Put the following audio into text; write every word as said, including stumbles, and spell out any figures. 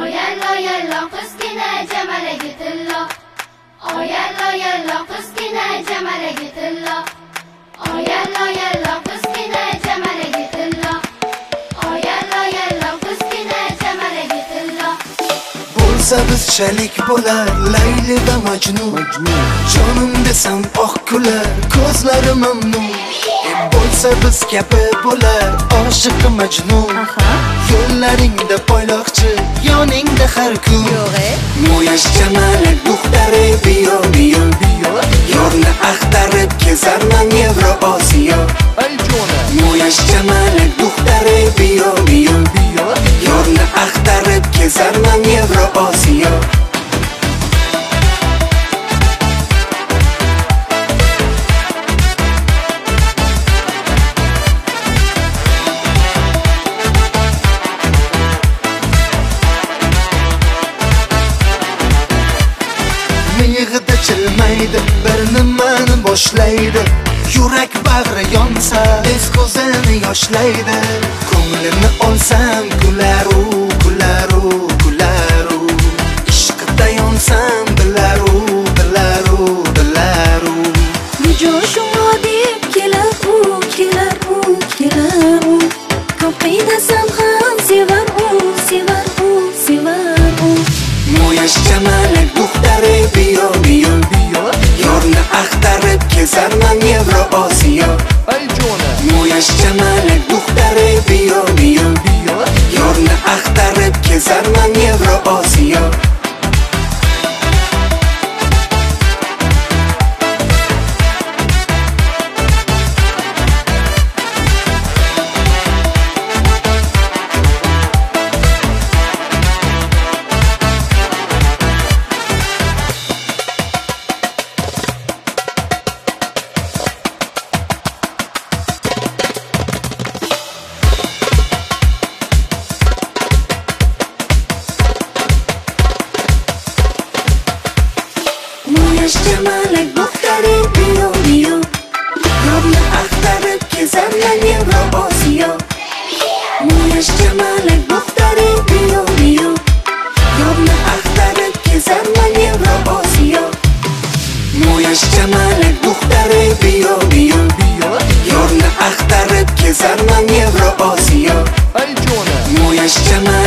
Oyallo yallo qizgina jamalagi tillo. Oyallo yallo qizgina jamalagi tillo. Oyallo yallo qizgina jamalagi tillo. Oyallo yallo qizgina jamalagi tillo. Bo'lsa bizchalik bo'lar Layli va Majnun. Jonim desam oq kular, ko'zlari mamnun. Bo'lsa biz kabi bo'lar oshiq Majnun. Yo'llaringda poyloqchi, yoningda har kun. Mo'yash jamalak duxtari biyo biyo biyo. Yorni axtarib kezarman Yevroosiyo. Mo'yash jamalak duxtari biyo biyo biyo. Yorni axtarib kezarman Yevroosiyo. Miyig'ida chilmaydi, bir nimani boshlaydi. Yurak bag'ri yonsa, es ko'zini yoshlaydi. Ko'nglini olsam, kularu, kularu, kularu. Ishqida yonsam, bilaru, bilaru, bilaru. Mijoshimo deb kelar u, kelar u, kelar u. Ko'p qiynasam ham sevar u, sevar u, sevar u. Mo'yash jamalak duxtari biyo biyo biyo. Yorni axtarib kezarman Yevroosiyo. Mo'yash jamalak duxtari biyo biyo biyo. Yorni axtarib kezarman Yevroosiyo. Mo'yash jamalak duxtari biyo biyo. Yorni axtarib kezarman Yevroosiyo. Mo'yash jamalak duxtari biyo biyo. Yorni axtarib kezarman Yevroosiyo. Mo'yash jamalak duxtari biyo biyo biyo. Yorni axtarib kezarman Yevroosiyo. Mo'yash jamalak